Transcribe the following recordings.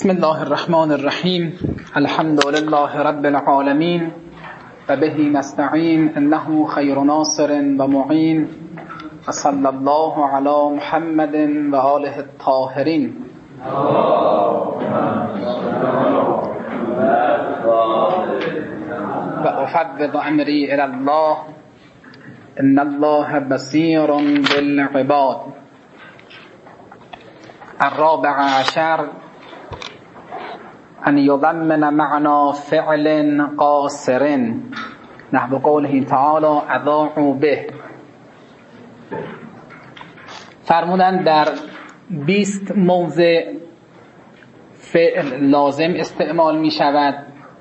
بسم الله الرحمن الرحیم. الحمد لله رب العالمین و به نستعین انه خیر ناصر و معین و صلی الله علی محمد و آله الطاهرین. و افوض امری الی الله ان الله بصیر بالعباد. الرابع عشر ان یضمن معنى فعل قاصر نحو قوله تعالی اذاعوا به. فرمودن در 20 موضع فعل لازم استعمال می شود.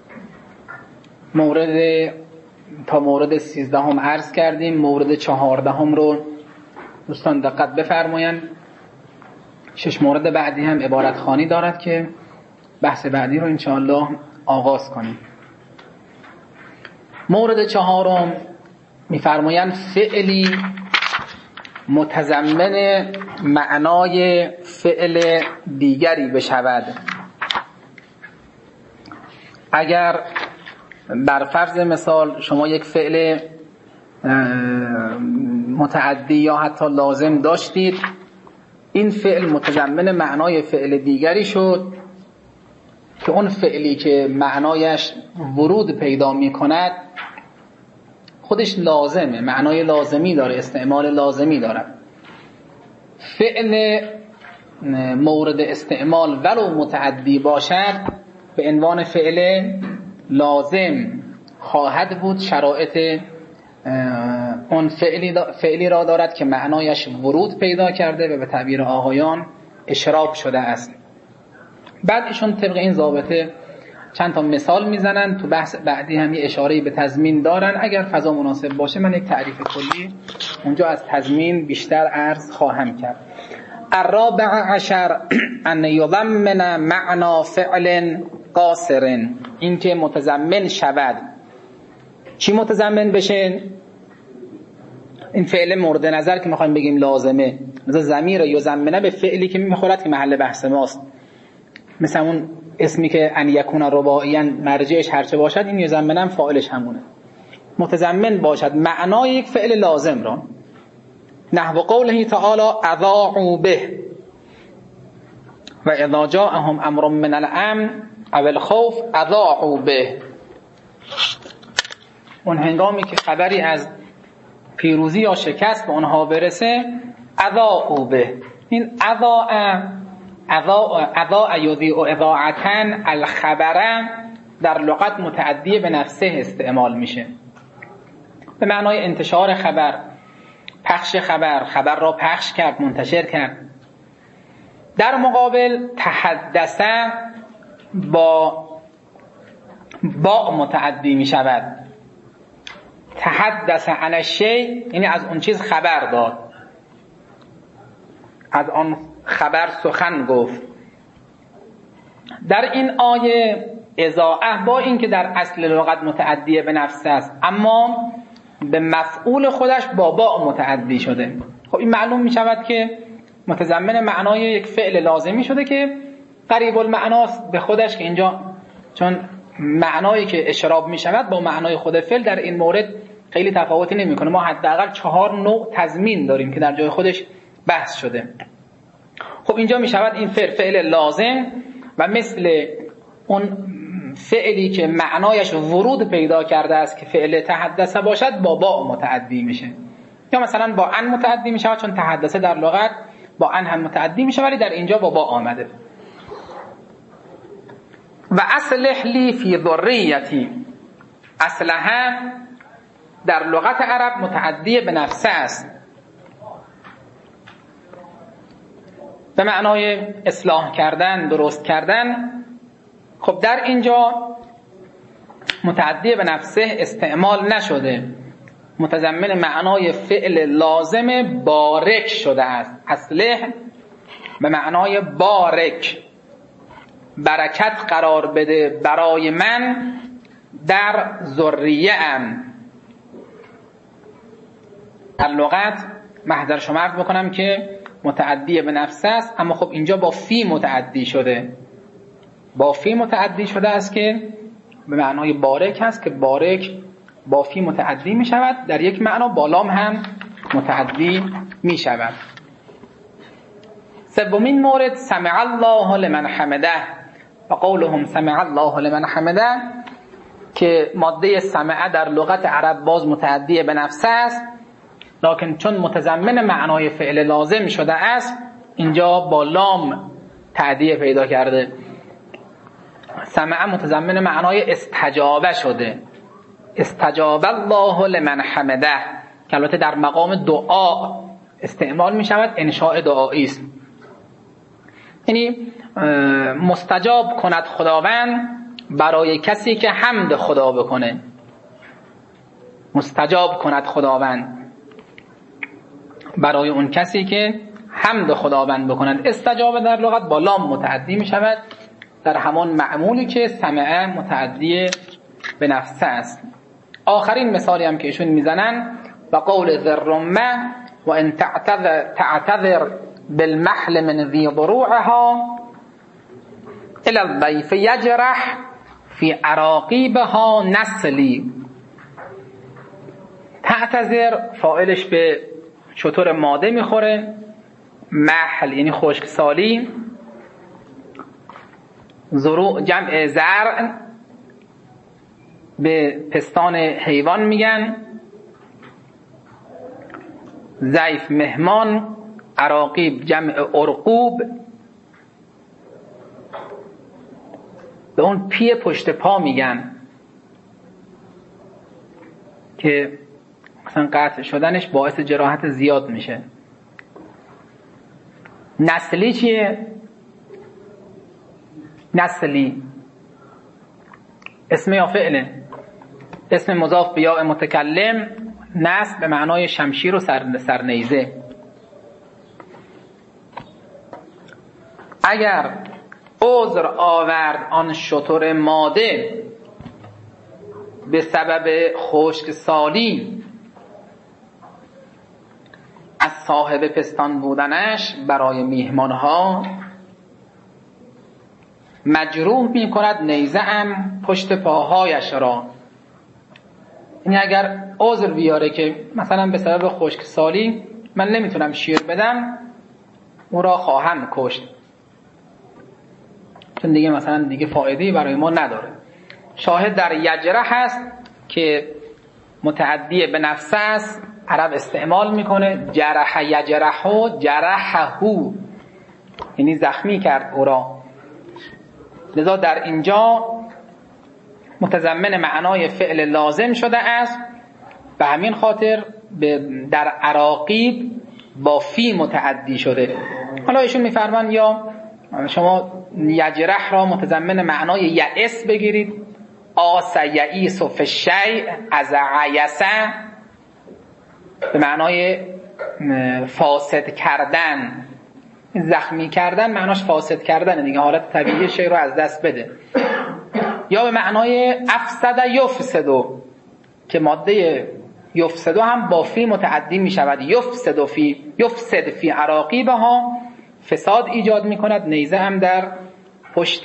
تا مورد 13 عرض کردیم. مورد 14 رو دوستان دقت بفرمایند. 6 مورد بعدی هم عبارت خوانی دارد که بحث بعدی رو انشاءالله آغاز کنیم. مورد 4 می‌فرمایند فعلی متضمن معنای فعل دیگری بشود. اگر بر فرض مثال شما یک فعل متعدی یا حتی لازم داشتید، این فعل متضمن معنای فعل دیگری شد که اون فعلی که معنایش ورود پیدا می کند خودش لازمه، معنای لازمی داره، استعمال لازمی داره. فعل مورد استعمال ولو متعدی باشد به عنوان فعل لازم خواهد بود. شرایط اون فعلی را دارد که معنایش ورود پیدا کرده و به تعبیر آقایان اشراب شده است. بعد ایشون طبق این ضابطه چند تا مثال میزنن. تو بحث بعدی هم یه اشاره‌ای به تضمین دارن. اگر فضا مناسب باشه من یک تعریف کلی اونجا از تضمین بیشتر عرض خواهم کرد. الرابع عشر ان یضمن معنى فعل قاصر، این که متضمن شود. چی متضمن بشه؟ این فعل مورد نظر که میخوایم بگیم لازمه، مثلا ضمیر یضمنه به فعلی که میخورد که محل بحث ماست، مثل اون اسمی که ان یکون رباعیاً مرجعش هرچه باشد، این یضمنه فاعلش همونه. متضمن باشد معنای یک فعل لازم را. نحو قوله تعالی اذاعوا به و اذا جاءهم امر من الامن او الخوف اذاعوا به. اون هنگامی که خبری از پیروزی یا شکست به آنها برسه اذاعوا به. این اذاع یذیع اذاعتن الخبر در لغت متعدی به نفسه استعمال میشه به معنای انتشار خبر، پخش خبر را پخش کرد، منتشر کرد. در مقابل تحدث با متعدی می شود. تحدث عن الشیء یعنی از اون چیز خبر داد، از آن خبر سخن گفت. در این آیه اذاعه با این که در اصل لغت متعدی به نفس است، اما به مفعول خودش با متعدی شده. خب این معلوم می شود که متضمن معنای یک فعل لازمی شده که قریب المعناست به خودش، که اینجا چون معنایی که اشراب می شود با معنای خود فعل در این مورد خیلی تفاوتی نمی کنه. ما حداقل 4 نوع تضمین داریم که در جای خودش بحث شده. خب اینجا می شود این فعل لازم و مثل اون فعلی که معنایش ورود پیدا کرده است که فعل تحدث باشد با متعدی میشه، یا مثلا با ان متعدی میشه چون تحدث در لغت با ان هم متعدی میشه ولی در اینجا با آمده. و اصلح لی فی ذریتی، اصلح در لغت عرب متعدی به نفسه است به معنای اصلاح کردن، درست کردن. خب در اینجا متعدی به نفسه استعمال نشده، متضمن معنای فعل لازم بارک شده است. اصلح به معنای بارک، برکت قرار بده برای من در ذریه ام. در لغت محضر شما عرض بکنم که متعدی به نفس است، اما خب اینجا با فی متعدی شده. با فی متعدی شده است که به معنای بارک هست که بارک با فی متعدی می شود، در یک معنا با لام هم متعدی می شود. سومین مورد سمع الله لمن حمده و قولهم سمع الله لمن حمده که ماده سمع در لغت عرب باز متعدی به نفسه است، لکن چون متضمن معنای فعل لازم شده است اینجا با لام تعدیه پیدا کرده. سمع متضمن معنای استجابه شده، استجاب الله لمن حمده که البته در مقام دعا استعمال می شود، انشاء دعایی است. یعنی مستجاب کند خداوند برای کسی که حمد خدا بکنه، مستجاب کند خداوند برای اون کسی که حمد خداوند بکنند. استجابه در لغت با لام متعدی می شود در همان معمولی که سمع متعدی به نفسه است. آخرین مثالی هم که ایشون میزنن و قول ذرمه و ان تعتذر بالمحل من ذی ضروعها الى الضیف یجرح فی عراقیبها نسلی. تعتذر فاعلش به شتر ماده میخوره، محل یعنی خشکسالی، ضروع جمع زرع به پستان حیوان میگن، ضیف مهمان، عراقیب جمع ارقوب، به اون پی پشت پا میگن که مثلا قطع شدنش باعث جراحت زیاد میشه. نسلی چیه؟ نسلی اسم یا فعله؟ اسم مضاف به یاء متکلم، نسل به معنای شمشیر و سرنیزه. اگر عذر آورد آن شتر ماده به سبب خشکسالی از صاحب پستان بودنش برای میهمانها، مجروح می کند نیزه هم پشت پاهایش را. یعنی اگر عذر بیاره که مثلا به سبب خشکسالی من نمیتونم شیر بدم، او را خواهم کشت، چون دیگه مثلا دیگه فایده‌ای برای ما نداره. شاهد در یجرح هست که متعدی به نفسه است، عرب استعمال میکنه، جرح یجرحو جرحهو، یعنی زخمی کرد او را. لذا در اینجا متضمن معنای فعل لازم شده است، به همین خاطر در عراقیب با فی متعدی شده. حالا ایشون میفرمان یا شما یجرح را متضمن معنای یأس بگیرید، آس یئیس فی الشیء از عیسه به معنای فاسد کردن، زخمی کردن معناش فاسد کردن دیگه، حالت طبیعی شی رو از دست بده. یا به معنای افسد یفسدو که ماده یفسدو هم با فی متعدی می شود، یفسد فی عراقیبها، فساد ایجاد می کند، نیزه هم در پشت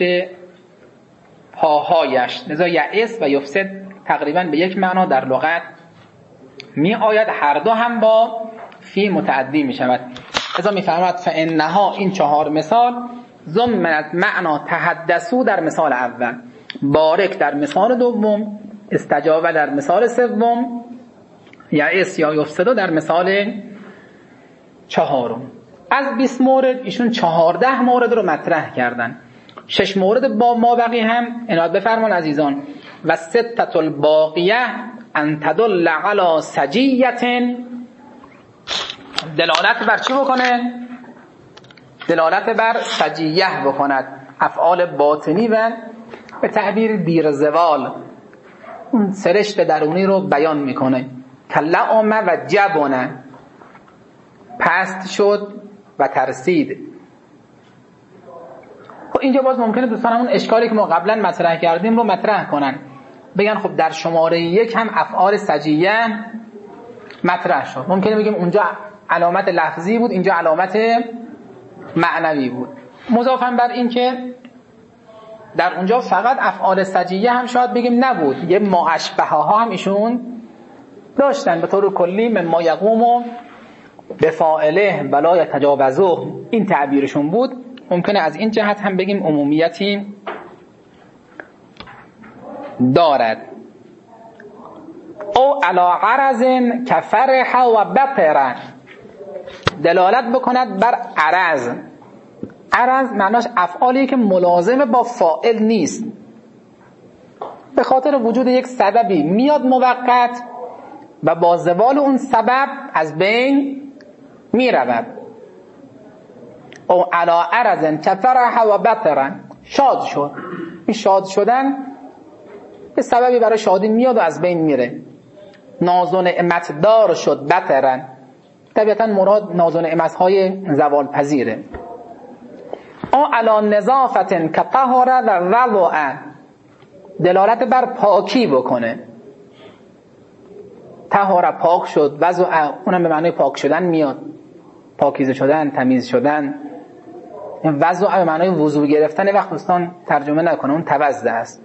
پاهایش. لذا یئس و یفسد تقریبا به یک معنا در لغت می آید، هر دو هم با فی متعدی می شود. لذا می فرماید فانها، این 4 مثال ضمنت معنا تحدثو در مثال اول، بارک در مثال دوم، استجابه در مثال سوم، یئس یا یفسدو در مثال 4. از 20 مورد ایشون 14 مورد رو مطرح کردن. 6 مورد با ما بقی هم عنایت بفرمان عزیزان. و ستة الباقیه ان تدل علی سجیه، دلالت بر چی بکنه؟ دلالت بر سجیه بکند، افعال باطنی و به تعبیر دیر زوال اون سرشت درونی رو بیان میکنه. کلعم و جبنه، پست شد و ترسید. خب اینجا باز ممکنه دوستان همون اشکالی که ما قبلا مطرح کردیم رو مطرح کنن، بگن خب در شماره 1 هم افعال سجیه مطرح شد، ممکنه بگیم اونجا علامت لفظی بود، اینجا علامت معنوی بود. مضافاً بر این که در اونجا فقط افعال سجیه هم شاید بگیم نبود، یه ما اشبه ها هم ایشون داشتن به طور کلی. مما یقوم به فاعله ولا یتجاوزه، این تعبیرشون بود. ممکنه از این جهت هم بگیم عمومیتی دارد. او علی عرض کفرح و بطر، دلالت بکند بر عرض. عرض معناش افعالی که ملازم با فاعل نیست، به خاطر وجود یک سببی میاد موقت و با زوال اون سبب از بین می رود. او علی عرض کفرح و بطر، شاد شد. این شاد شدن به سببی برای شادی میاد و از بین میره. ناز و نعمت دار شد بطرن، طبیعتا مراد ناز و نعمت های زوال پذیره. او علی نظافت که طهر و وضع، دلالت بر پاکی بکنه. طهر پاک شد، وضع اونم به معنی پاک شدن میاد، پاکیزه شدن، تمیز شدن. وضع به معنی وضو گرفتن، وقت دوستان ترجمه نکنه، اون توضع است.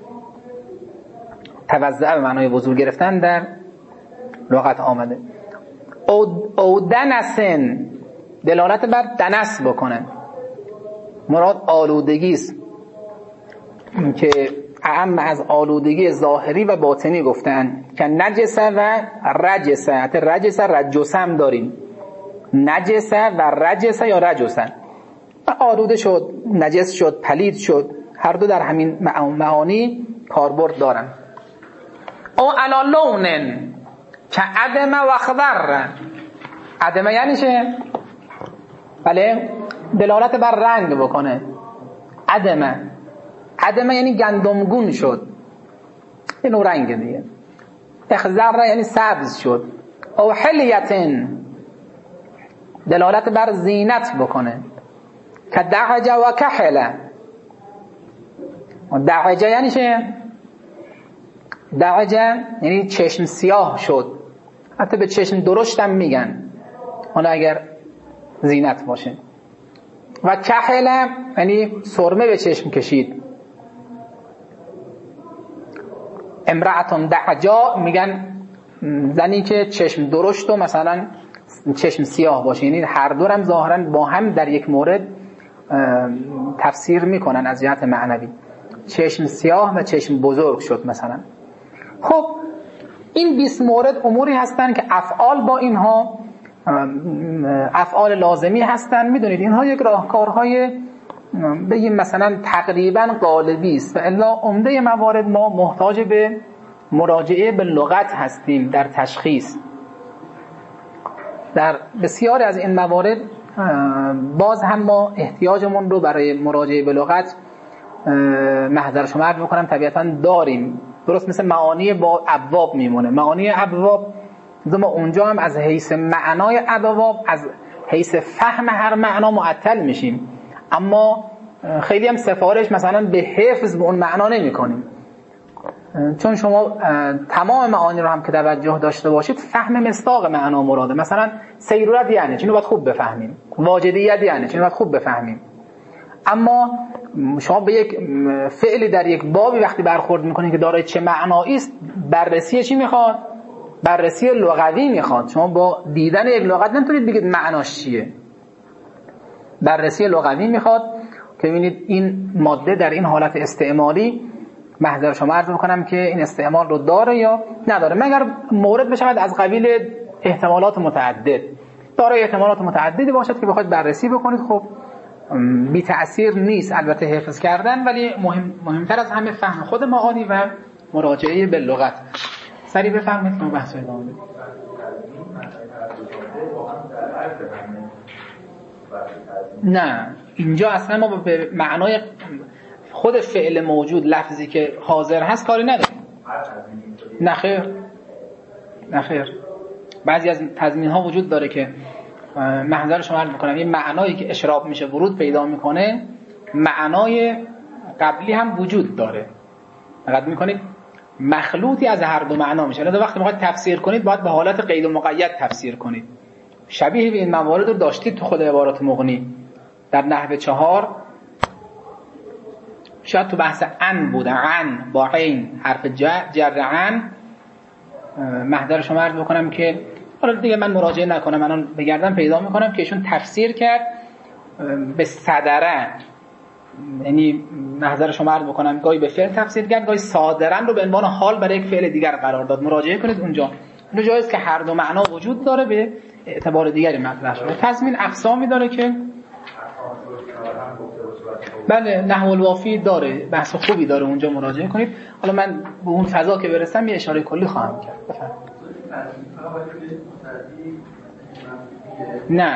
توضع به معنی وضو گرفتن در لغت آمده. او دنسن، دلالت بر دنس بکنه، مراد آلودگی است که اعم از آلودگی ظاهری و باطنی گفتن که نجسه و رجسه. حتی رجسه رجسه هم داریم، نجسه و رجسه یا رجسه، آلوده شد، نجس شد، پلید شد، هر دو در همین معانی کاربرد دارن. او علی لونن که عدم و خضر، عدم یعنی چه؟ بله، دلالت بر رنگ بکنه. عدم یعنی گندمگون شد، این نوع رنگ دیگه. اخضر یعنی سبز شد. او حلیتن، دلالت بر زینت بکنه، که دعجه و کحله. دعجه یعنی چه؟ دعجه یعنی چشم سیاه شد، حتی به چشم درشت هم میگن، حالا اگر زینت باشه. و کحله یعنی سرمه به چشم کشید. امرأتون دعجا میگن زنی که چشم درشت و مثلا چشم سیاه باشه، یعنی هر دو هم ظاهرا با هم در یک مورد تفسیر میکنن از جهت معنوی. چشم سیاه و چشم بزرگ شد مثلا. خب این 20 مورد اموری هستن که افعال با اینها افعال لازمی هستن. میدونید اینها یک راهکارهای بگیم مثلا تقریبا غالبی است و الا عمده موارد ما محتاج به مراجعه به لغت هستیم در تشخیص. در بسیاری از این موارد باز هم ما احتیاجمون رو برای مراجعه به لغت محضر شما عرض بکنم طبیعتا داریم. درست مثل معانی با ابواب میمونه. معانی ابواب ما اونجا هم از حیث معنای ابواب، از حیث فهم هر معنا معطل میشیم، اما خیلی هم سفارش مثلا به حفظ به اون معنا نمی کنیم، چون شما تمام معانی رو هم که توجه داشته باشید فهم مصداق معنا مراده. مثلا سیرورت یعنی چی، اینو باید خوب بفهمیم. واجدیت یعنی چی، اینو باید خوب بفهمیم. اما شما به یک فعلی در یک بابی وقتی برخورد میکنید که دارای چه معنایی است، بررسی چی میخواد؟ بررسی لغوی میخواد. شما با دیدن یک لغت نمیتونید بگید معناش چیه. بررسی لغوی میخواد که ببینید این ماده در این حالت استعمالی، محضر شما عرض میکنم که این استعمال رو داره یا نداره، مگر مورد بشود از قبیل احتمالات متعدد. داره احتمالات متعددی باشد که بخواید بررسی بکنید، خب بی تأثیر نیست البته حفظ کردن، ولی مهمتر از همه فهم خود معانی و مراجعه به لغت. سری بفرمایید که بحث ادامه بدیم. نه، اینجا اصلا ما به معنای خود فعل موجود، لفظی که حاضر هست کاری نداریم. نه خیر. بعضی از تضمین ها وجود داره که محضر شما عرض میکنم این معنایی که اشراب میشه ورود پیدا میکنه معنای قبلی هم وجود داره. دقت میکنید مخلوطی از هر دو معنا میشه. لذا وقتی میخواید تفسیر کنید باید به حالت قید و مقید تفسیر کنید. شبیه به این موارد رو داشتید تو خود عبارات مغنی در نحو 4. شاید تو بحث ان بوده، ان با عین حرف جر ان. محضر شما عرض بکنم که حالا دیگه من مراجعه نکنم، الان بگردم پیدا میکنم که ایشون تفسیر کرد به صدره، یعنی محضر شما عرض بکنم گاهی به فعل تفسیر کرد، گاهی صادرن رو به عنوان حال برای یک فعل دیگر قرار داد. مراجعه کنید اونجا. اون جایز که هر دو معنا وجود داره به اعتبار دیگری مطرح شده. تضمین اقسامی داره که بله نحو الوافی داره، بحث خوبی داره، اونجا مراجعه کنید. حالا من به اون فضا که برسم یه اشاره کلی خواهم کرد. بفرمایید. نه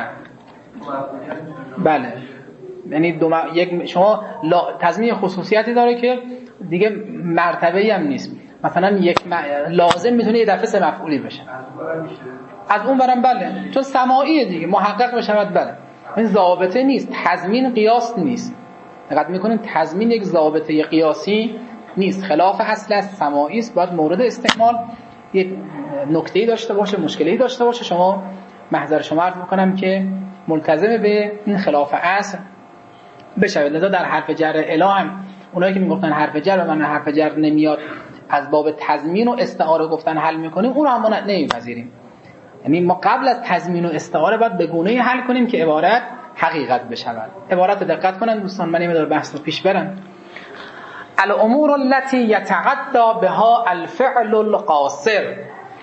بله، یعنی شما تضمین خصوصیتی داره که دیگه مرتبه‌ای هم نیست. مثلا یک لازم میتونه یه دفعه 3 مفعولی بشه، از اون برم بله چون سماعیه دیگه محقق بشود بله. این ضابطه نیست، تضمین قیاس نیست. دقت میکنین تضمین یک ضابطه قیاسی نیست، خلاف اصل است، سماعی است. باید مورد استعمال یک نکته‌ای داشته باشه، مشکلی داشته باشه. شما محضر شما عرض میکنم که ملتزم به این خلاف اصل بشود. لذا در حرف جر اله هم اونایی که میگفتن حرف جر و من حرف جر نمیاد از باب تضمین و استعاره گفتن حل میکنیم، اون رو هم ما نمیپذیریم. یعنی ما قبل از تضمین و استعاره باید به گونه‌ای حل کنیم که عبارت حقیقت بشود. عبارت دقت کنن دوستان، من نمیدونم بحث رو پیش برم. الامور التي يتغدى بها الفعل القاصر.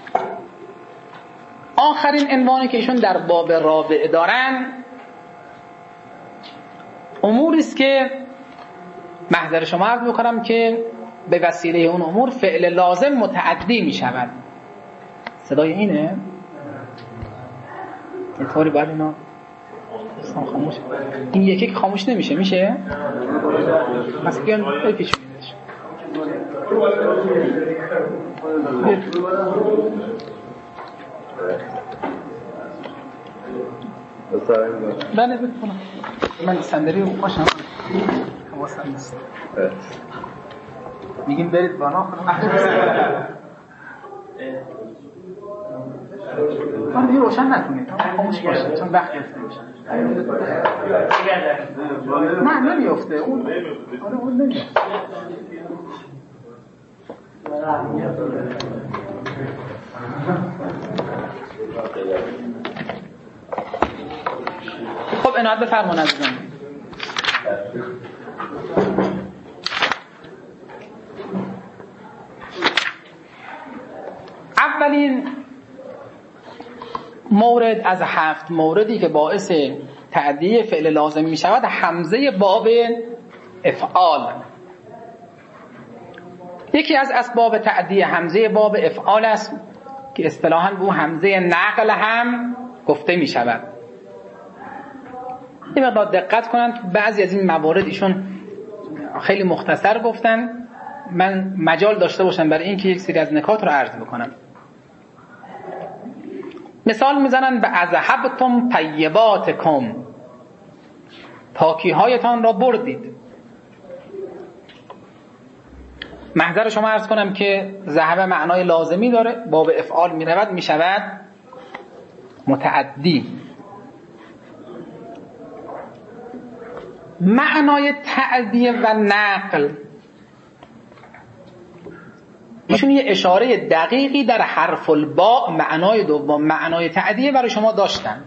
آخرین عنوانی که ایشون در باب رابع دارن اموری است که محضر شما عرض میکنم که به وسیله اون امور فعل لازم متعدی می شود. صدای اینه؟ یه طوری باید اینا خاموش. این یکی که خاموش نمیشه میشه؟ پس بیان پیش میدهش. بله بکنم. من صندلی رو پاشم حواسم نیست. میگیم برید بالا خانم دیگه روشن نکنید، خاموش باشه چون وقت گرفته میشه. نه نمیفته اون نمیفته. خب عنایت بفرمایید عزیزان. اولین مورد از 7 موردی که باعث تعدیه فعل لازم می شود همزه باب افعال. یکی از اسباب تعدیه همزه باب افعال است که اصطلاحاً به همزه نقل هم گفته می شود. یه مقدار دقت کنن، بعضی از این موارد ایشون خیلی مختصر گفتن، من مجال داشته باشم برای اینکه یک سری از نکات رو عرض بکنم. مثال میزنن به اذهبتم طیباتکم، پاکی هایتان را بردید. محضر شما عرض کنم که ذهب معنای لازمی داره، باب افعال میرود میشود متعدی. معنای تعدیه و نقل ایشون یه اشاره دقیقی در حرف الباء معنای دوم معنای تعدیه برای شما داشتن.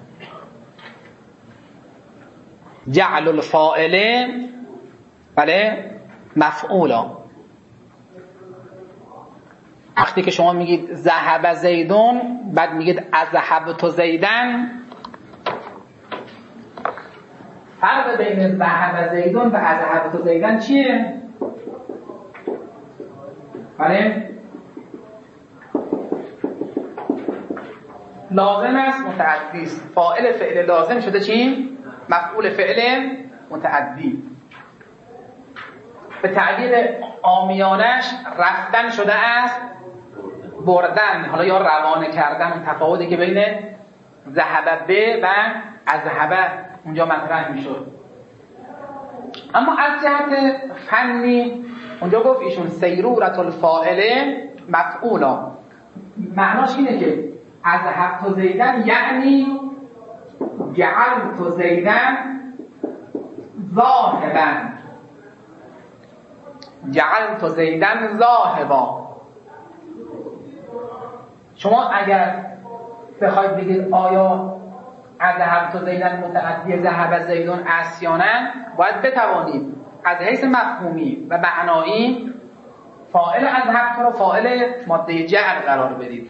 جعل الفاعل بله مفعولا. وقتی که شما میگید ذهب زیدون بعد میگید اذهبت زیدن، فرق بین ذهب زیدون و اذهبت زیدن چیه؟ بله لازم است متعدی است. فاعل فعل لازم شده چی؟ مفعول فعل متعدی. به تعبیر عامیانش رفتن شده است بردن، حالا یا روانه کردن. اون تفاوتی که بین ذهب به و اذهب اونجا مطرح میشد. اما از جهت فنی اونجا گفت ایشون سیرورت الفاعل مفعولا. معناش اینه که اذهبت زیدن یعنی جعلت زیدن ذاهبا. جعلت زیدن ذاهبا. شما اگر بخواید بگید آیا اذهبت زیدن متعدی ذهب زیدون عصیانا، باید بتوانید از حیث مفهومی و معنایی فاعل اذهبت را فاعل ماده جعل قرار بدید،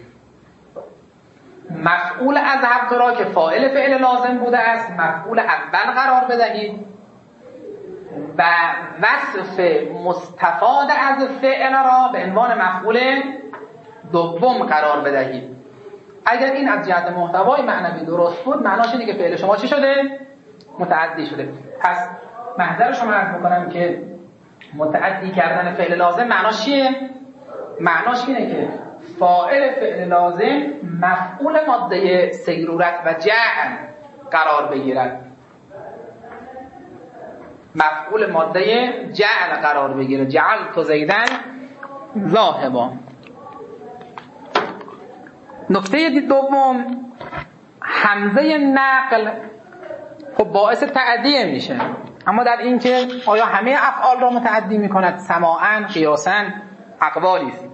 مفعول اذهبت را که فاعل فعل لازم بوده است مفعول اول قرار بدهید و وصف مستفاد از فعل را به عنوان مفعول دوم قرار بدهید. اگر این از جهت محتوای معنوی درست بود، معناش اینه که فعل شما چی شده؟ متعدی شده. پس محضر شما عرض میکنم که متعدی کردن فعل لازم معناش چیه؟ معناش اینه که فاعل فعل لازم مفعول ماده سیرورت و جعل قرار بگیرد، مفعول ماده جعل قرار بگیره. جعلت زیدن ذاهبا. نکته دوم، همزه نقل خب باعث تعدیه میشه، اما در این که آیا همه افعال را متعدی میکند؟ سماعاً، قیاساً، اقوالی است.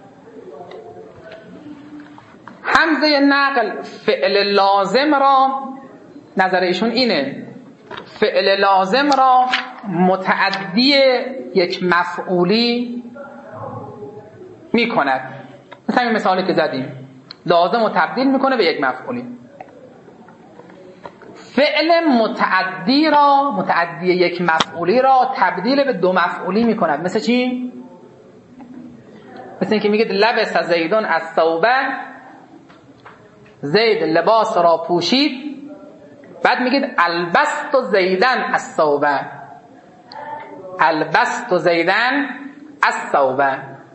همزه نقل فعل لازم را، نظر ایشون اینه، فعل لازم را متعدی یک مفعولی میکند. مثل این مثالی که زدیم، لازم رو تبدیل میکنه به یک مفعولی. فعل متعدی را، متعدی یک مفعولی را تبدیل به دو مفعولی میکند. مثل چی؟ مثل اینکه میگید لبس زیدون الثوبه، زید لباس را پوشید، بعد میگید البست زیدن الثوبه، البست زیدن الثوبه،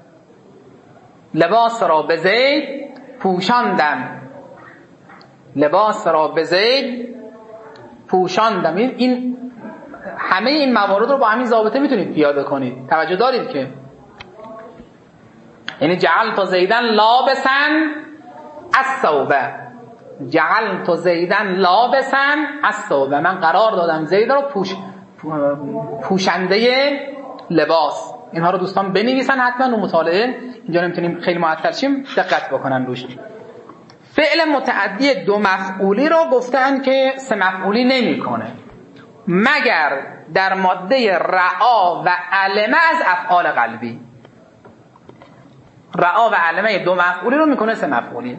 لباس را به زید پوشاندم، لباس را به زید پوشاندم. این همه این موارد رو با همین ضابطه میتونید پیاده کنید. توجه دارید که یعنی جعلت زیدن لابسن الثوبه، جعلت زیدن لابسن الثوبه، من قرار دادم زید رو پوشنده لباس. اینها رو دوستان بنویسن حتما، رو مطالعه اینجا نمیتونیم خیلی معطل شیم، دقت بکنن روش. فعل متعدی دو مفعولی رو گفتن که سه مفعولی نمیکنه مگر در ماده رعا و علمه از افعال قلبی. رعا و علمه دو مفعولی رو میکنه سه مفعولی.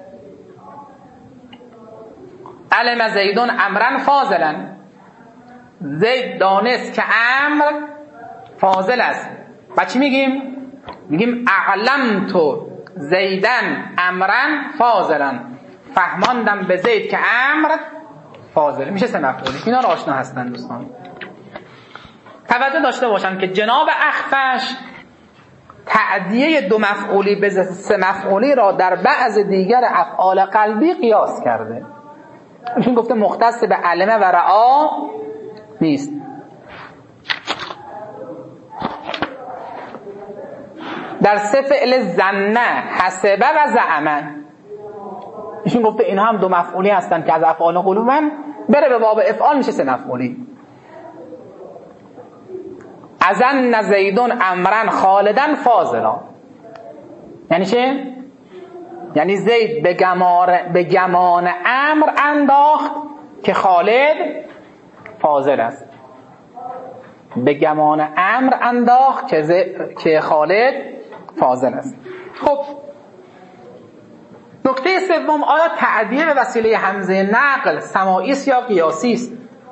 علم زیدون امرن فاضلا، زید دانست که امر فاضل است. و چی میگیم؟ میگیم اعلمت زیدن امرن فاضلا، فهماندم به زید که امر فاضل. میشه سه مفعولی. اینا رو آشنا هستن دوستان. توجه داشته باشن که جناب اخفش تعدیه دو مفعولی به سه مفعولی را در بعض دیگر افعال قلبی قیاس کرده. ایشون گفته مختص به علمه و رعا نیست. در سه فعل زنه، حسبه و زعمه، ایشون گفته اینها هم دو مفعولی هستن که از افعال قلوبن، بره به باب افعال میشه سه مفعولی. ازن زیدون امرن خالدن فاضلا، یعنی چه؟ یعنی زید به گمان امر انداخت که خالد فاضل است. به گمان امر انداخت که خالد فاضل است. خب نکته سوم، آیا تعدیه به وسیله همزه نقل سماعی است یا قیاسی است؟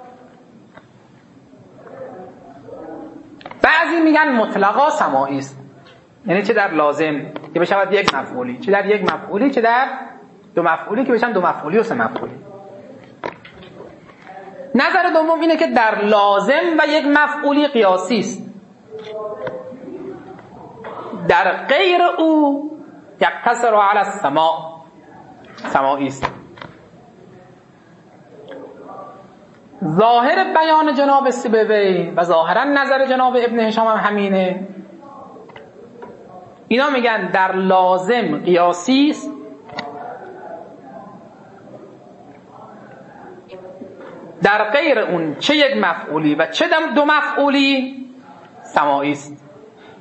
بعضی میگن مطلقا سماعی است، یعنی چه در لازم که بشود یک مفعولی، چه در یک مفعولی، چه در دو مفعولی که بشن دو مفعولی و سه مفعولی. نظر دوم اینه که در لازم و یک مفعولی قیاسی است، در غیر او یقتصر علی السماع، سماعی است. ظاهر بیان جناب سیبوی و ظاهرا نظر جناب ابن هشام هم همینه. اینا میگن در لازم قیاسی است، در غیر اون چه یک مفعولی و چه دو مفعولی سماعی است.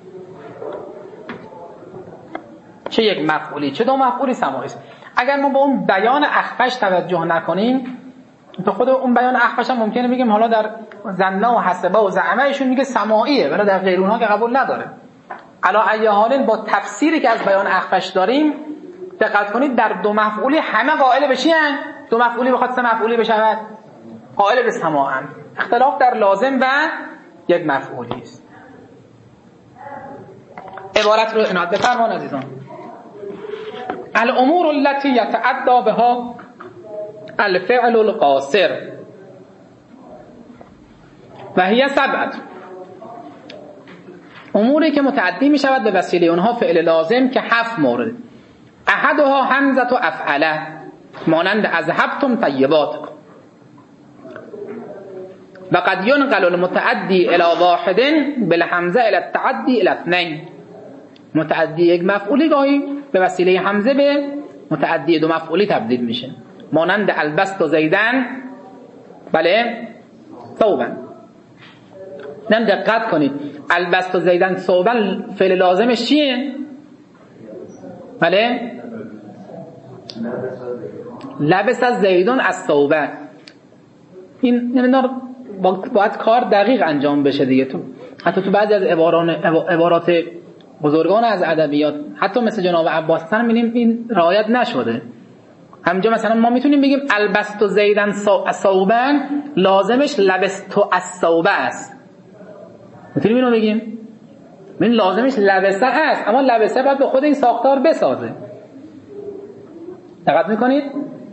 چه یک مفعولی چه دو مفعولی سماعی است. اگر ما با اون بیان اخفش توجه نکنیم، تو خود اون بیان اخفش هم ممکنه بگیم حالا در زنه و حسبه و زعمه ایشون میگه سماعیه، ولی در غیر اونها که قبول نداره. علا ای حال با تفسیری که از بیان اخفش داریم دقت کنید، در دو مفعولی همه قائل به چی ان؟ دو مفعولی بخواد سه مفعولی بشود قائل به سماعن. اختلاف در لازم و یک مفعولی است. عبارت رو عنایت بفرمایید عزیزان. الامور التي يتعدى بها الفعل القاصر و هي سبعه، اموری که متعدی می شود به وسیله اونها فعل لازم که 7 مورد. احدها همزه و افعله مانند اذهبتم طیباتکم، و قد ينقل المتعدی الى واحد بالحمزه الى التعدی الى اثنين. متعدی یک مفعولی گاهی به وسیله حمزه به متعدی دو مفعولی تبدیل میشه، مانند البست و زیدن بله ثوبا. نم دقت کنید، البست و زیدن ثوبا فعل لازمش چیه؟ بله لبس از زیدون از ثوبه. این باید کار دقیق انجام بشه دیگه. حتی تو بعضی از عبارات بزرگان از ادبیات، حتی مثل جناب عباس حسن می‌بینیم این رعایت نشده. همینجا مثلا ما میتونیم بگیم البست و زیدن ثوبا، لازمش لبست و الثوبه است. میتونیم اینو بگیم؟ این لازمش لبسه است، اما لبسه باید به خود این ساختار بسازه. دقت میکنید؟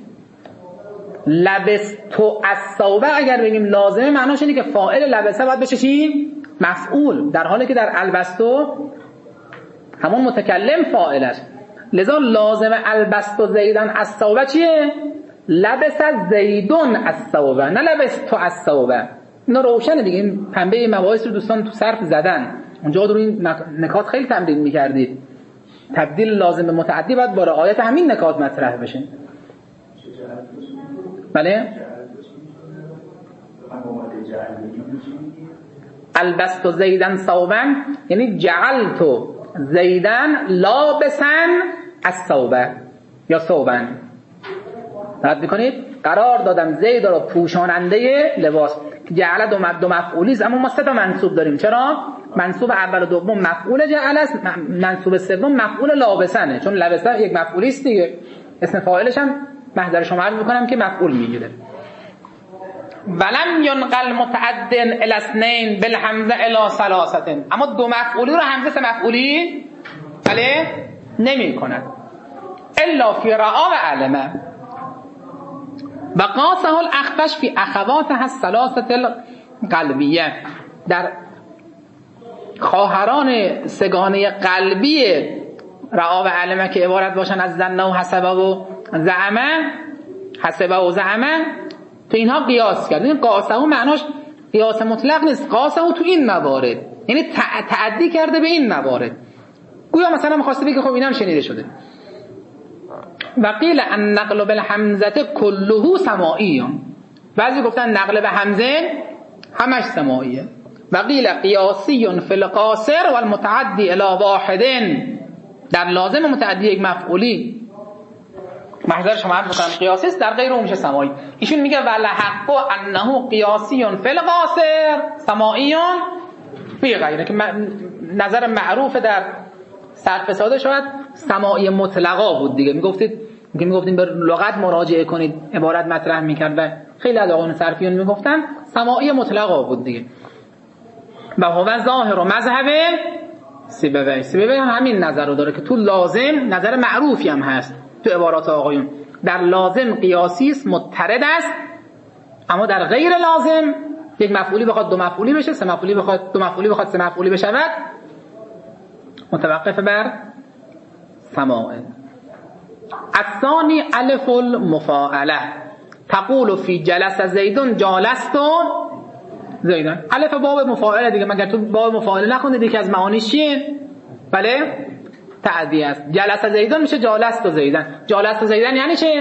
لبست و الثوبه اگر بگیم لازمه، معناش اینه که فاعل لبسه باید بشه چی؟ مفعول، در حالی که در البستو همون متکلم فاعل است. لذا لازم البست و زیدن الثوبه چیه؟ لبس زیدون الثوبه، نه لبست الثوبه. اینا روشنه دیگه. این پنبه مباحث رو دوستان تو صرف زدن، اونجا رو این نکات خیلی تمرین می‌کردید. تبدیل لازم به متعدی باید با رعایت همین نکات مطرح بشه. بله البست زیدن ثوبا یعنی جعلت زیدن لابسن الثوبه یا ثوبا. رد میکنید؟ قرار دادم زید رو پوشاننده لباس. جعل دو مفعولی است، اما ما سه تا منصوب داریم. چرا؟ منصوب اول و دوم مفعول جعل است، منصوب سوم مفعول لابسنه، چون لابسه یک مفعولی است دیگه. اسم فاعلش هم محضر شما عرض میکنم که مفعول میگیره. ولم ينقل متعد الى اثنين بالحمزه الى ثلاثه، اما دو مفعولی رو حمزه سه مفعولی بله نمی کند. الا فی رعا و علمه و قاسه الاخفش فی اخواتها الثلاثه القلبیه. در خواهران سگانه قلبی رعا و علمه که عبارت باشن از زنه و حسبه و زعمه، حسبه و زعمه، تو اینها قیاس کرد. این قاسه و معناش قیاس مطلق نیست، قاسه و تو این موارد یعنی تعدی کرده به این موارد. گویا مثلا می‌خواسته بگه خب اینم شنیده شده. وقیل ان نقل بالحمزه كله سماعی، بعضی گفتن نقل به حمزه همش سماعیه. وقیل قیاسی فی القاصر والمتعدی الی واحد، در لازم متعدی یک مفعولی محضر شما عرض بکنم قیاسی است، در غیر اون میشه سماعی. ایشون میگه ولحق انه قیاسی فی القاصر سماعی فی غیره، که نظر معروف در صرف ساده شاید سماعی مطلقا بود دیگه. میگفتیم به لغت مراجعه کنید، عبارت مطرح میکرد و خیلی از آقایون صرفیون میگفتن سماعی مطلقا بود دیگه. و هو ظاهر و مذهب سیبوی هم همین نظر رو داره که تو لازم نظر معروفی هم هست تو عبارات آقایون، در لازم قیاسی است، مضطرد است، اما در غیر لازم یک مفعولی بخواد دو مفعولی بشه، سه مفعولی بخواد دو مفعولی بخواد سه مفعولی بشود، متوقف بر سماع. الثانی الف المفاعله تقول فی جلس زیدون جالست زیدون. الف باب مفاعله دیگه، مگر تو باب مفاعله نخوندید یکی از معانیش چیه؟ بله تعدیه است. جلس زیدون میشه جالست زیدون. جالست زیدون یعنی چه؟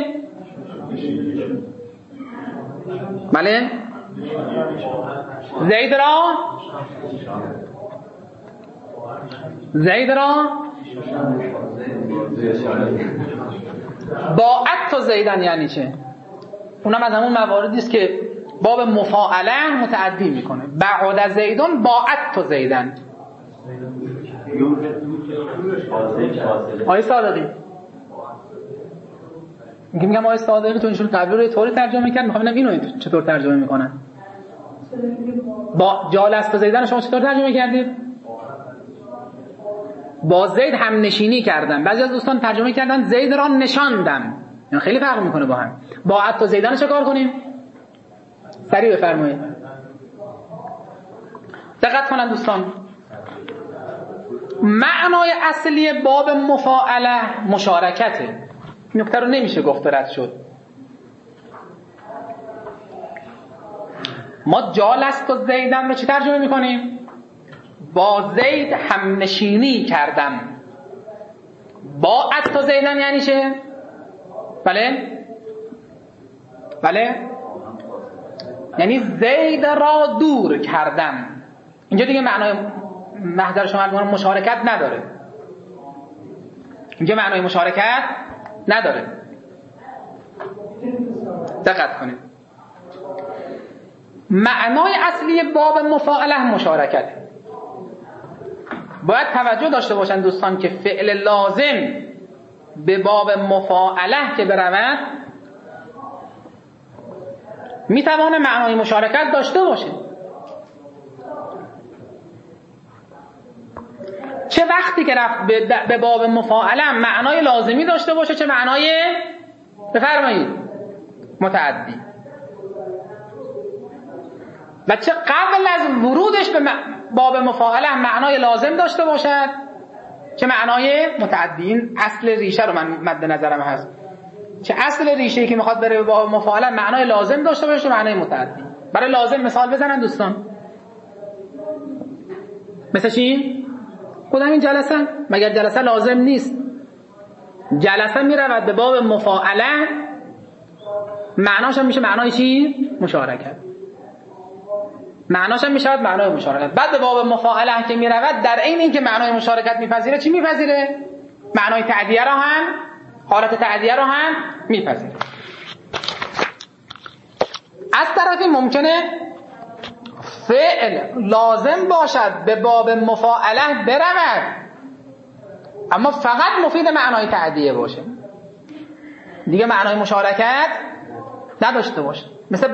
بله زید را زید را باعت تو زیدن یعنی چه؟ اونم از همون مواردی است که باب مفاعله متعدی میکنه. بعد زیدون باعت تو زیدن. آیه صادقی میگم آیه صادقی تو اینشون قبلی رو طوری ترجمه کرد، میخوام ببینم اینو چطور ترجمه میکنن. با جالس تو زیدن شما چطور ترجمه کردید؟ با زید هم نشینی کردم. بعضی از دوستان ترجمه کردن زید را نشاندم، یعنی خیلی فرق میکنه با هم. باعت تو زیدن چه کار کنیم؟ سریع بفرمایید. دقت کنن دوستان، معنای اصلی باب مفاعله مشارکته. این نکته رو نمیشه گفت رد شد. ما جالست و زیدن رو چی ترجمه میکنیم؟ با زید هم نشینی کردم. با ات و زیدن یعنی چه؟ بله یعنی زید را دور کردم. اینجا دیگه معنای محضر شما مشارکت نداره. اینجا معنای مشارکت نداره. دقت کنید، معنای اصلی باب مفاعله مشارکت. باید توجه داشته باشن دوستان که فعل لازم به باب مفاعله که برود میتوانه معنای مشارکت داشته باشه. چه وقتی که رفت به باب مفاعله معنای لازمی داشته باشه، چه معنای بفرمایید متعدی. و چه قبل از ورودش به باب مفاعله معنای لازم داشته باشد، چه معنای متعدی. این اصل ریشه رو من مد نظرم هست. چه اصل ریشه‌ای که میخواد بره به باب مفاعله معنای لازم داشته باشه، معنای متعدی. برای لازم مثال بزنن دوستان. مثل چی؟ خودم این جلسه، مگر جلسه لازم نیست؟ جلسه میرود به باب مفاعله، معناش هم میشه معنای چی؟ مشارکت. معناش هم میشه معنای مشارکت. بعد به باب مفاعله که میرود، در عین اینکه معنای مشارکت میپذیره، چی میپذیره؟ معنای تعدیه را هم، حالت تعدیه را هم میپذیره. از طرفی ممکنه فعل لازم باشد به باب مفاعله برود، اما فقط مفید معنای تعدیه باشه، دیگه معنای مشارکت نداشته باشه. مثل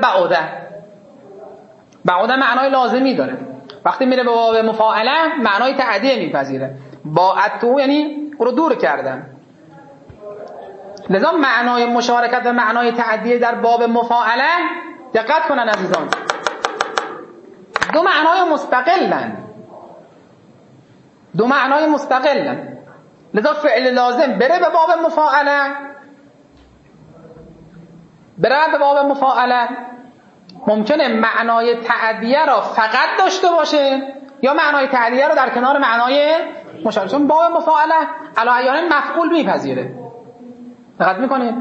بعوده معنای لازمی داره، وقتی میره به باب مفاعله معنای تعدیه میپذیره. باعتو یعنی او رو دور کردن. لذا معنای مشارکت و معنای تعدیه در باب مفاعله، دقت کنن عزیزان، دو معنای مستقلن. لذا فعل لازم بره به باب مفاعله ممکنه معنای تعدیه را فقط داشته باشه، یا معنای تعدیه را در کنار معنای مشارکت. چون باب مفاعله علی احیان مفعول میپذیره. دقت میکنید؟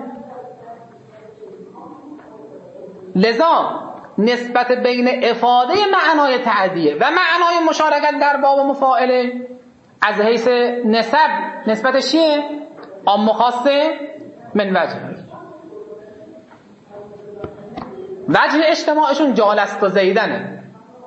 لذا نسبت بین افاده معنای تعدیه و معنای مشارکت در باب مفاعله از حیث نسبتش چیه؟ عام خاصه من وجه اجتماعشون جالست و زیدنه.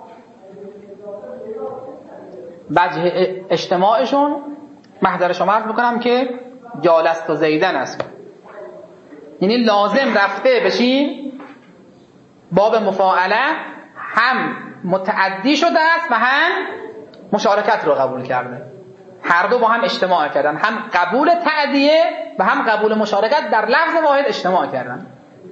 وجه اجتماعشون محضر شما عرض میکنم که جالست و زیدن است. یعنی لازم رفته بشی باب مفاعله، هم متعدی شده است و هم مشارکت رو قبول کرده. هر دو با هم اجتماع کردن، هم قبول تعدیه و هم قبول مشارکت در لفظ واحد اجتماع کردن.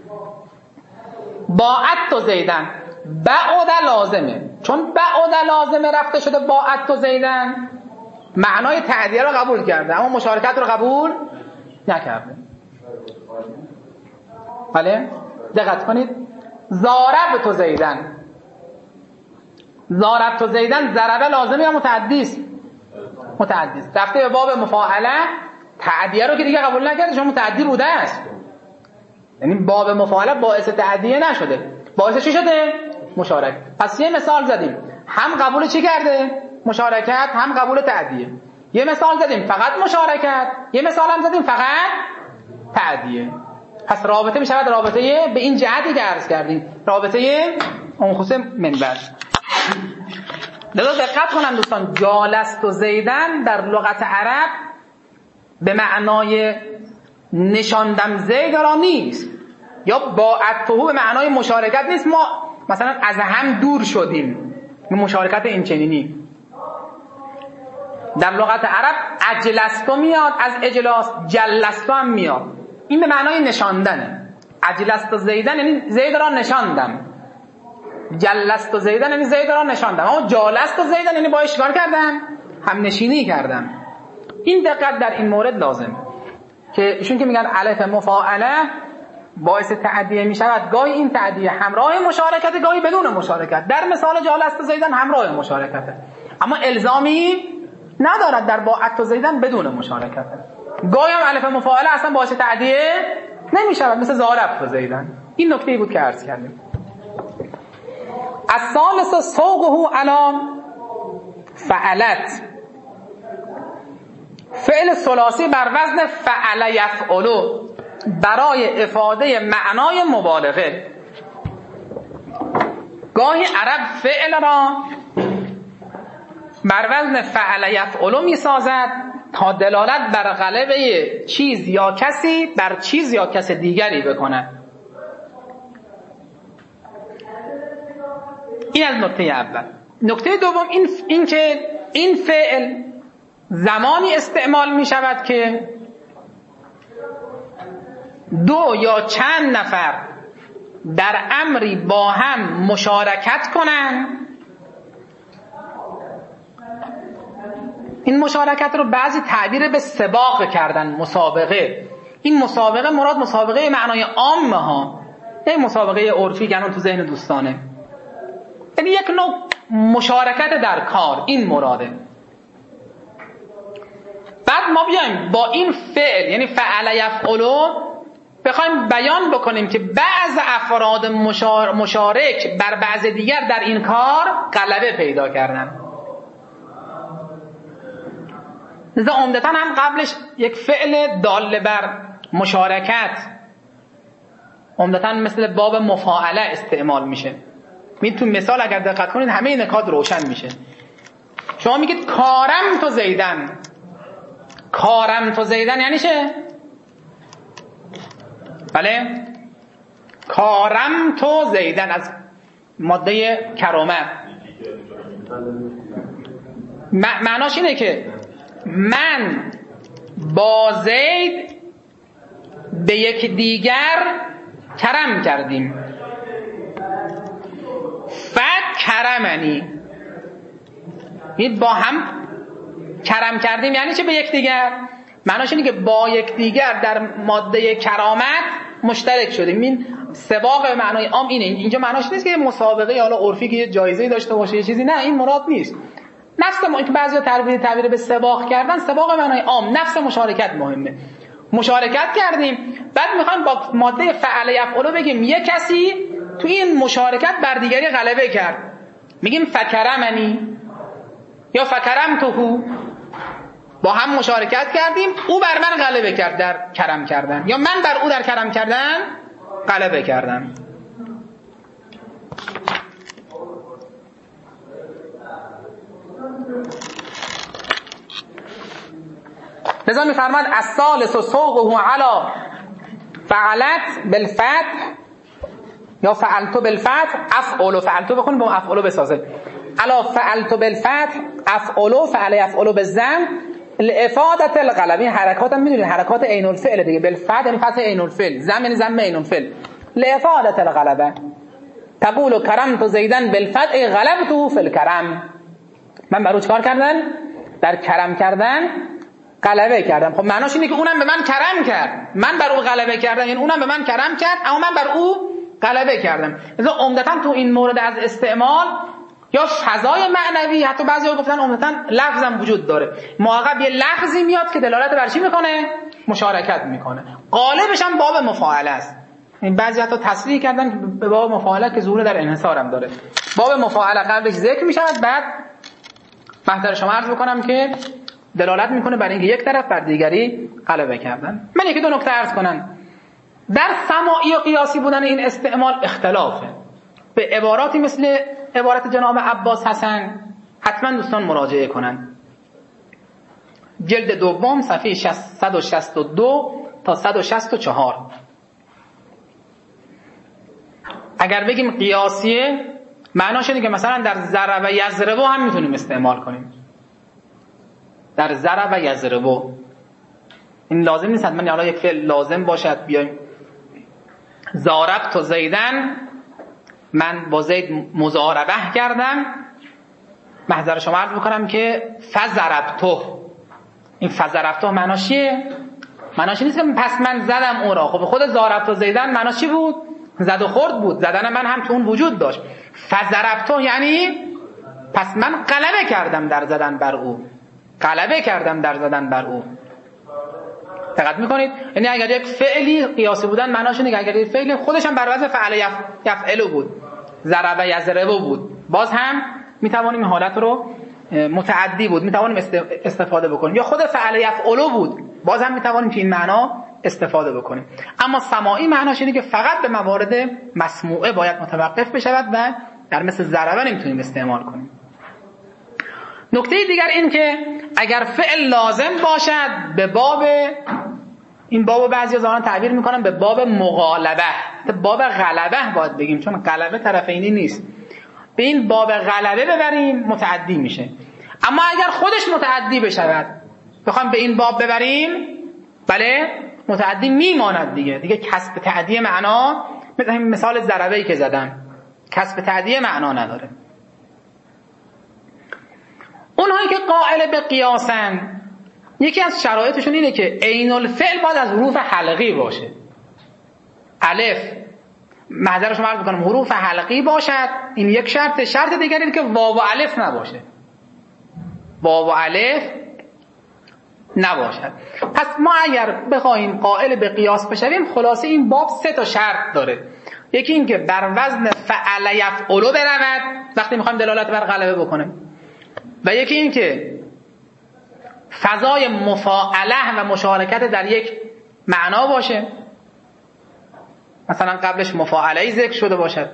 باعت و زیدن بعد لازمه، چون بعد لازمه رفته شده باعت و زیدن، معنای تعدیه رو قبول کرده اما مشارکت رو قبول نکرده. بله دقت کنید. ضربت و زیدن ضربه لازمه یا متعدی است؟ متعدی است. رفته به باب مفاعله، تعدیه رو که دیگه قبول نکرده چون متعدی بوده است. یعنی باب مفاعله باعث تعدیه نشده، باعث چی شده؟ مشارکت. پس یه مثال زدیم، هم قبول چی کرده؟ مشارکت، هم قبول تأدیه. یه مثال زدیم فقط مشارکت، یه مثال هم زدیم فقط تأدیه. پس رابطه می شود رابطه به این جهتی که عرض کردیم، رابطه انخوص منبر. لذا دقت کنن دوستان، جالست و زیدن در لغت عرب به معنای نشاندم زید را نیست، یا باعته به معنای مشارکت نیست. ما مثلا از هم دور شدیم، مشارکت این چنینی. در لغت عرب اجلستو میاد از اجلاس، جلستو هم میاد، این به معنای نشاندنه. اجلستو زیدن یعنی زید را نشاندم، جلستو زیدن یعنی زید را نشاندم. اما جالستو زیدن یعنی باید چیکار کردم؟ هم نشینی کردم. این دقت در این مورد لازم که ایشون که میگن الف مفاعله باعث تعدیه می شود، گاهی این تعدیه همراه مشارکت، گاهی بدون مشارکت. در مثال جالست زیدن همراه مشارکته، اما الزامی ندارد در باعت زیدن بدون مشارکت. گاهی هم الف مفاعله اصلا باعث تعدیه نمی شود، مثل ضاربت زیدن. این نکته بود که عرض کردیم. الثالث سوقه علی فعلت، فعل ثلاثی بر وزن فعل یفعلو برای افاده معنای مبالغه. گاهی عرب فعل را بر وزن فعل یفعلو می سازد تا دلالت بر غلبه چیز یا کسی بر چیز یا کس دیگری بکند. این از نکته اول. نکته دوم این که این فعل زمانی استعمال می شود که دو یا چند نفر در امری با هم مشارکت کنند. این مشارکت رو بعضی تعبیر به سباق کردن، مسابقه. این مسابقه مراد مسابقه معنای عامه ها، نه مسابقه عرفی که الان تو ذهن دوستانه. یعنی یک نوع مشارکت در کار، این مراده. بعد ما بیایم با این فعل یعنی فعل یفعلو بخوایم بیان بکنیم که بعض افراد مشارک بر بعض دیگر در این کار غلبه پیدا کردن. لذا عمدتاً هم قبلش یک فعل دال بر مشارکت عمدتاً مثل باب مفاعله استعمال میشه. تو مثال اگر دقت کنید همه نکات روشن میشه. شما میگید کارم تو زیدن، کارم تو زیدن یعنی چه؟ بله، کارم تو زیدن از ماده کرامه. معناش اینه که من با زید به یک دیگر کرم کردیم. کرمنی، با هم کرم کردیم یعنی چه؟ به یک دیگر. معناش اینه که با یک دیگر در ماده کرامت مشترک شدیم. این سباق به معنای عام اینه. اینجا معناش نیست که مسابقه حالا عرفی که یه جایزه‌ای داشته باشه یه چیزی، نه، این مراد نیست. نفس ما که بعضیا تعبیر به سباق کردن، سباق به معنای عام، نفس مشارکت مهمه. مشارکت کردیم، بعد میخوایم با ماده فعل یفعلو بگیم یه کسی تو این مشارکت بر دیگری غلبه کرد، میگیم فکرمنی یا فکرمتهو. با هم مشارکت کردیم، او بر من غلبه کرد در کرم کردن، یا من بر او در کرم کردن غلبه کردم. لذا میفرماد الثالث سوقه علی فعلت بالفتح یا فعلت بالفتح افعل. فعلت بخون با افعل بسازه. علی فعلت بالفتح افعل فعل یفعل بالضم لافاده الغلبه. این حرکات هم میدونید حرکات عین الفعل دیگه. بالفتح یعنی فتح عین الفعل، ضم یعنی ضم عین الفعل. لافاده الغلبه تقول کرمت زیدن بالفتح غلبته فی الکرم. من برو چیکار کردن؟ در کرم کردن غلبه کردم. خب معناش اینه که اونم به من کرم کرد، من بر او غلبه کردم، یعنی اونم به من کرم کرد اما من بر او غلبه کردم. لذا عمدتاً تو این مورد از استعمال یا فضای معنوی، حتی بعضی‌ها گفتن عمدتاً لفظم وجود داره، موقع یه لفظی میاد که دلالت بر چی میکنه؟ مشارکت میکنه. غالبش هم باب مفاعله است. این بعضی حتی تصریح کردن که به باب مفاعله که ظهور در انحصار هم داره. باب مفاعله قبلش ذکر میشود، بعد محضر شما عرض بکنم که دلالت میکنه بر اینکه یک طرف بر دیگری غلبه کردن. من یکی دو نکته عرض کنم. در سماعی و قیاسی بودن این استعمال اختلافه. به عباراتی مثل عبارت جناب عباس حسن حتما دوستان مراجعه کنند. جلد دوم صفحه 162 تا 164. اگر بگیم قیاسیه معناش اینه که مثلا در ضرب یضرب هم میتونیم استعمال کنیم. در ضرب یضرب این لازم نیست من حالا یک فعل لازم باشد بیایم ضربت زیدن، من با زید مضاربه کردم، محضر شما عرض بکنم که فضربته. این فضربته معناش چیه؟ معناش نیست که پس من زدم اون را. خب خود ضربت زیدن معناش چی بود؟ زد و خورد بود. زدن من هم تو اون وجود داشت. فضربته یعنی پس من غلبه کردم در زدن بر او. غلبه کردم در زدن بر او. دقت میکنید؟ یعنی اگر یک فعلی قیاسی بودن معناش اینه که اگر یک فعل خودش هم بر وزن فعل یفعل بود، ضرب یضرب بود، باز هم میتوانیم این حالت رو متعدی بود میتوانیم استفاده بکنیم، یا خود فعل یفعل بود، باز هم میتوانیم که این معنا استفاده بکنیم. اما سماعی معناش اینه که فقط به موارد مسموعه باید متوقف بشود و در مثل ضربه نمیتونیم استعمال کنیم. نکته دیگر این که اگر فعل لازم باشد به باب این بابو بعضی از آنها تعبیر میکنن به باب مغالبه، باب غلبه باید بگیم، چون غلبه طرفینی نیست. به این باب غلبه ببریم متعدی میشه. اما اگر خودش متعدی بشود بخوام به این باب ببریم، بله متعدی میماند دیگه کسب تعدیه معنا، مثال ضربه‌ای که زدم کسب تعدیه معنا نداره. اونهایی که قائل به قیاسن یکی از شرایطشون اینه که عین الفعل باید از حروف حلقی باشه. الف محضر شما عرض می‌کنم حروف حلقی باشد، این یک شرط. شرط دیگر اینه که واو و الف نباشه. واو و الف نباشد. پس ما اگر بخوایم قائل به قیاس بشویم خلاصه این باب 3 تا شرط داره. یکی این که بر وزن فعل یفعل برود وقتی می‌خوایم دلالت بر غلبه بکنیم، و یکی این که فضای مفاعله و مشارکت در یک معنا باشه، مثلا قبلش مفاعله‌ای ذکر شده باشد.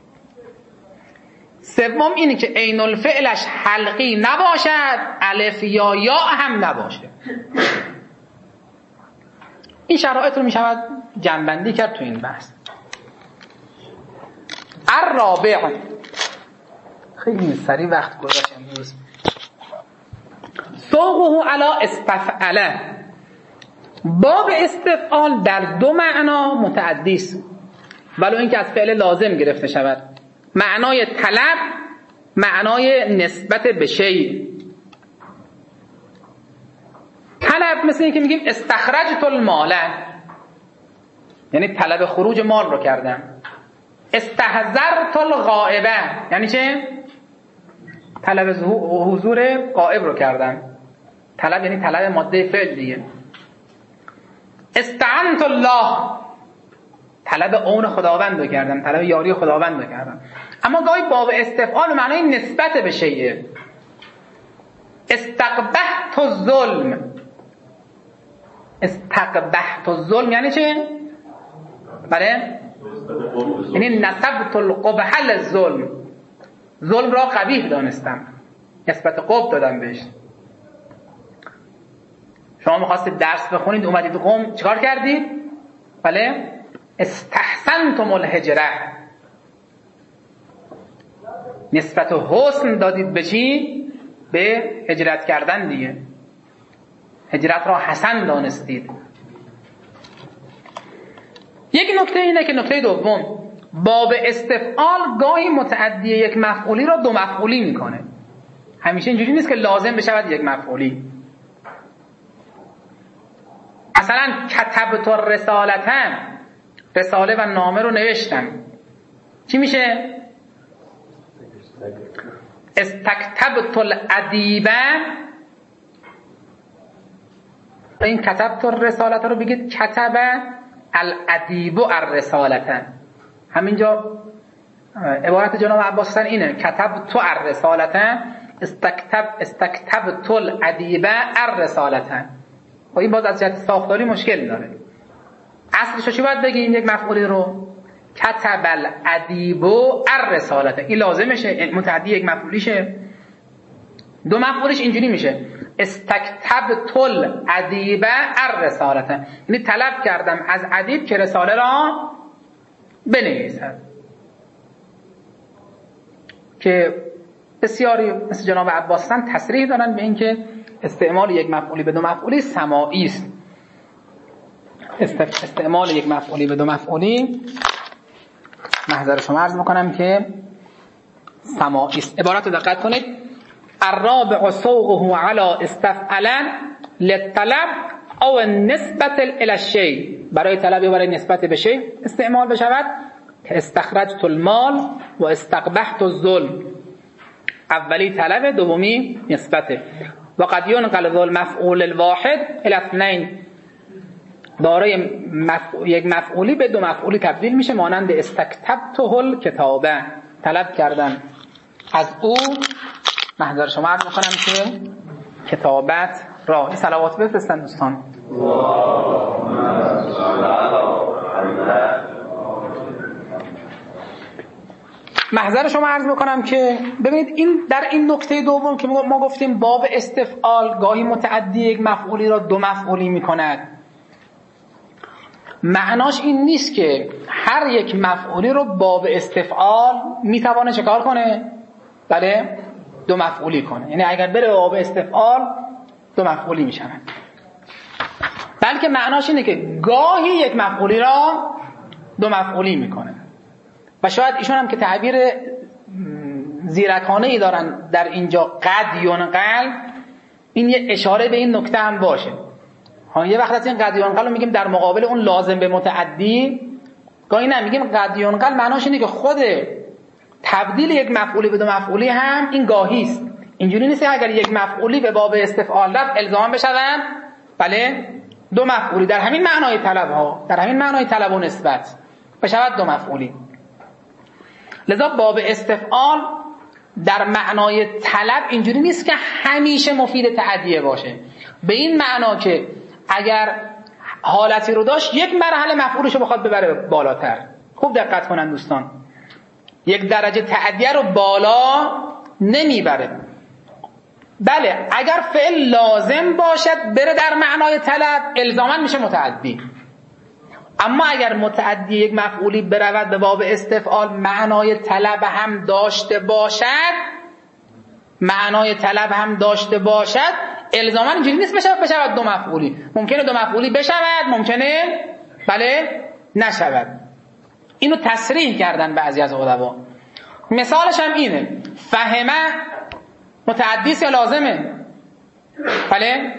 سوم اینه که عین الفعلش حلقی نباشد، الف یا یا هم نباشه. این شرایط رو میشود جمع‌بندی کرد تو این بحث. الرابع، خیلی سریع وقت گذشت امروز. سوقه علی استفعله، باب استفعال در 2 معنا متعدی است ولو اینکه از فعل لازم گرفته شود. معنای طلب، معنای نسبت به شیء. طلب مثل اینکه میگیم استخرجت المال، یعنی طلب خروج مال رو کردم. استحضرت الغائبه یعنی چه؟ طلب حضور غائب رو کردم. طلب یعنی طلب ماده فعل دیگه. استعنت الله، طلب اون خداوند رو کردم، طلب یاری خداوند رو کردم. اما گاهی باب استفعال معنای نسبت به شیء. استقبحت الظلم، استقبحت الظلم یعنی چه؟ بله یعنی نسبت القبح للظلم، ظلم را قبیح دانستم، نسبت قبح دادم بهش. شما می‌خواستید درس بخونید اومدید قم چیکار کردید؟ بله استحسنتم الهجره، نسبت حسن دادید به چی؟ به هجرت کردن دیگه. هجرت را حسن دانستید. یک نکته اینه که نکته دوم، باب استفعال گاهی متعدی یک مفعولی را 2 مفعولی میکنه. همیشه اینجوری نیست که لازم بشود یک مفعولی. مثلا کتبت الرسالتن، رساله و نامه رو نوشتم، چی میشه؟ استکتبت الادیبه. این کتبت الرسالت رو بگید کتبه الادیب الرسالة. همینجا عبارت جناب عباس حسن اینه کتب تو الرسالة استکتب تو الادیب الرسالة. خب این باز از جهت ساختاری مشکل داره. اصلش رو چی باید بگیم؟ یک مفعولی رو کتب الادیب الرسالة، این لازمشه، متعدی یک مفعولیشه. دو مفعولش اینجوری میشه استکتب تو الادیب الرسالة، یعنی طلب کردم از ادیب که رساله را بنویسد. که بسیاری مثل جناب عباس حسن تصریح دارن به این که استعمال یک مفعولی به دو مفعولی سماعی است. استعمال یک مفعولی به دو مفعولی محضر شما عرض میکنم که سماعی است. عبارت رو دقت کنید. الرابع سوقه على استفعلا للطلب او نسبت الى الشيء، برای طلب یا برای نسبت به شیء استعمال بشود که استخرجت المال و استقبحت الظلم، اولی طلب دومی نسبته. و قد ينقل ذو المفعول الواحد الى اثنين، دارای یک مفعولی به دو مفعولی تبدیل میشه، مانند استکتبته الکتابه، طلب کردن از او، محضر شما عرض میکنم که کتابت را. این صلوات بفرستن دوستان. محضر شما عرض میکنم که ببینید این در این نکته دوم که ما گفتیم باب استفعال گاهی متعدی یک مفعولی را دو مفعولی میکند، معناش این نیست که هر یک مفعولی رو باب استفعال میتوانه چکار کنه؟ بله دو مفعولی کنه. یعنی اگر بره باب استفعال دو مفعولی میشن، بلکه معناش اینه که گاهی یک مفعولی را دو مفعولی میکنه. و شاید ایشون هم که تعبیر زیرکانه‌ای دارن در اینجا قد ینقل، این یه اشاره به این نکته هم باشه. یه وقت از این قد ینقل رو میگیم در مقابل اون لازم به متعدی، گاهی نه میگیم قد ینقل معناش اینه که خود تبدیل یک مفعولی به دو مفعولی هم این گاهی است. اینجوری نیست اگر یک مفعولی به باب استفعال رفت الزاما بشوند بله دو مفعولی در همین معنای طلب ها، در همین معنای طلب و نسبت بشود دو مفعولی. لذا باب استفعال در معنای طلب اینجوری نیست که همیشه مفید تعدیه باشه، به این معنا که اگر حالتی رو داشت یک مرحله مفعولش رو بخواد ببره بالاتر. خوب دقت کنن دوستان، یک درجه تعدیه رو بالا نمیبره. بله اگر فعل لازم باشد بره در معنای طلب الزاما میشه متعدی، اما اگر متعدی یک مفعولی برود به باب استفعال معنای طلب هم داشته باشد، معنای طلب هم داشته باشد الزاما اینجوری نیست بشود دو مفعولی. ممکنه دو مفعولی بشود، ممکنه بله نشود. اینو تصریح کردن بعضی از علما. مثالش هم اینه، فهمه متعدیست یا لازمه؟ بله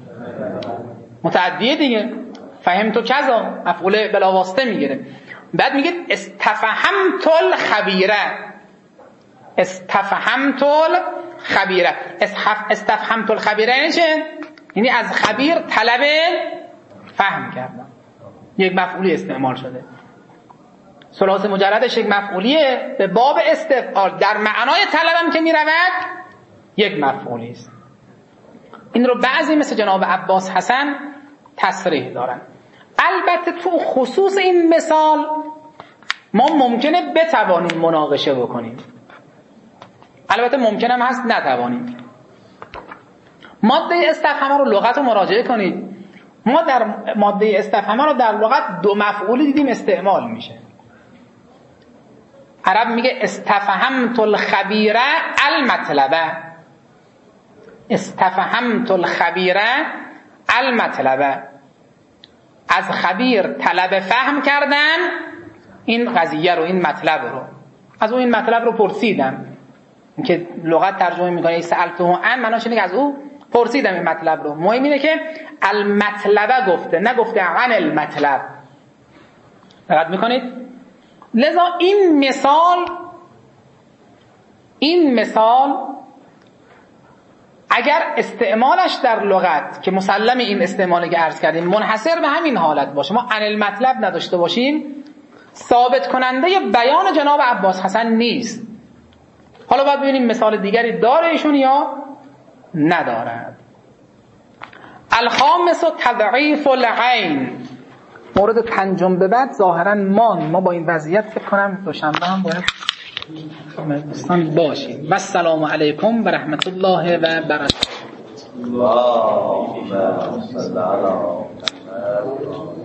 متعدیه دیگه. فهمتو کذا مفعول بلا واسطه میگیره. بعد میگه استفهمت الخبیره، استفهمت الخبیره. استفهمت الخبیره یعنی چه؟ یعنی از خبیر طلب فهم کردم. یک مفعولی استعمال شده، ثلاثی مجردش یک مفعولیه، به باب استفعال در معنای طلبم که میرود یک مفعولی است. این رو بعضی مثل جناب عباس حسن تصریح دارن. البته تو خصوص این مثال ما ممکنه بتوانیم مناقشه بکنیم، البته ممکنه هم هست نتوانیم. ماده استفهام رو لغت رو مراجعه کنید. ما در ماده استفهام رو در لغت دو مفعولی دیدیم استعمال میشه. عرب میگه استفهمت الخبیره المطلبه، استفهمت الخبیره المطلبه، از خبیر طلب فهم کردن این قضیه رو، این مطلب رو، از اون این مطلب رو پرسیدم. که لغت ترجمه میکنه سألته عن، معناش اینه که از او پرسیدم این مطلب رو. مهم اینه که المطلبه گفته، نگفته عن المطلب. دقت میکنید؟ لذا این مثال اگر استعمالش در لغت که مسلم این استعمالی که عرض کردیم منحصر به همین حالت باشه، ما عن المطلب نداشته باشیم، ثابت کننده بیان جناب عباس حسن نیست. حالا باید ببینیم مثال دیگری داره ایشون یا ندارد. الخامس تضعیف العین. مورد پنجم به بعد ظاهرا ما با این وضعیت فکر کنم دوشنبه هم باید دوستان باشیم. السلام علیکم و رحمت الله و برکاته.